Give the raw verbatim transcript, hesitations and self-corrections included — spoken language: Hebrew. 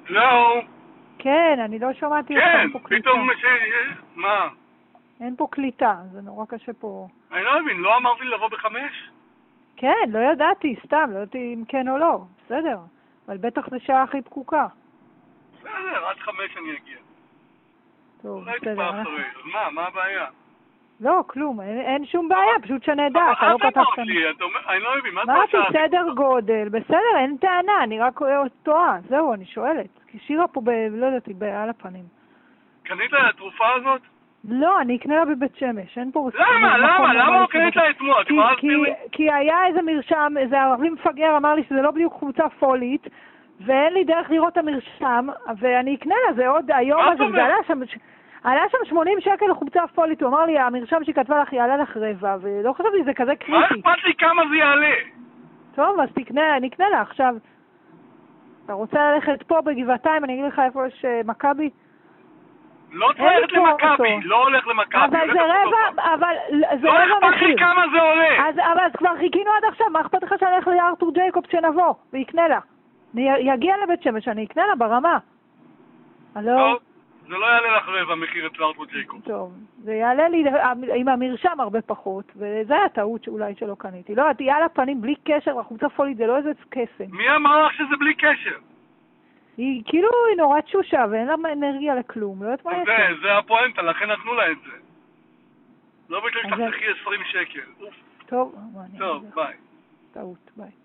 לא. כן, אני לא שמעתי אותך, כן, אין פה קליטה. פתאום ש... מה? אין פה קליטה, זה נורא קשה פה. אני לא מבין, לא אמרתי לבוא בחמש? כן, לא ידעתי, סתם, לא ידעתי אם כן או לא, בסדר. אבל בטח זה שעה הכי פקוקה. בסדר, עד חמש אני אגיע. טוב, אולי טיפה בסדר. אחרי, אז מה, מה הבעיה? לא, כלום, אין, אין שום בעיה, פשוט שנדע, אבל אתה לא את אמרת פתחת... לי, את אומר- אני לא מבין, מה זה אמרתי, השעה הכי סדר פקוקה? גודל, בסדר, אין טענה, אני רק טועה, זהו, אני שואלת. כי שירה פה, ב... לא יודעתי, על הפנים. קנית לה התרופה הזאת? לא, אני אקנה לה בבית שמש, אין פה... למה? למה? למה לא קנית לה אתמול? את כי, יכולה כי, להסביר לי? כי היה איזה מרשם, איזה ערבי מפגר אמר לי שזה לא בדיוק חומצה פולית, ואין לי דרך לראות את המרשם, ואני אקנה לה, זה עוד היום מה הזה, זאת זה עלה אומרת? שם, עלה שם שמונים שקל לחומצה פולית, הוא אמר לי, המרשם שהיא כתבה לך יעלה לך רבע, ולא חשבתי שזה כזה מה קריטי. אכפת לי כמה זה יעלה? טוב, אז תקנה, אני אקנה לה עכשיו. אתה רוצה ללכת פה בגבעתיים, אני אגיד לך איפה יש אה, מכבי? לא צריך אין לי ללכת פה למכבי, אוטו. לא הולך למכבי. אבל הולך זה לסופר. רבע, אבל זה לא רבע אכפת לי מחיר. כמה זה עולה. אז, אבל אז כבר חיכינו עד עכשיו, מה אכפת לך שאני אלך לארתור ג'ייקובס שנבוא, ויקנה לה? אני יגיע לבית שמש, אני אקנה לה ברמה. הלו? טוב, זה לא יעלה לך רבע מחיר אצל ארתור ג'ייקובס. טוב, זה יעלה לי עם המרשם הרבה פחות, וזה היה טעות שאולי שלא קניתי. לא, תהיה על הפנים בלי קשר, החומצה פולית זה לא איזה קסם. מי אמר לך שזה בלי קשר? היא כאילו, היא נורא תשושה ואין לה אנרגיה לכלום, לא יודעת מה יש לה. זה, זה הפואנטה, לכן נתנו לה את זה. לא בשביל אז שתחסכי זה- עשרים שקל. אוף. טוב, מה אני טוב, אגיד לך? ביי. טעות, ביי.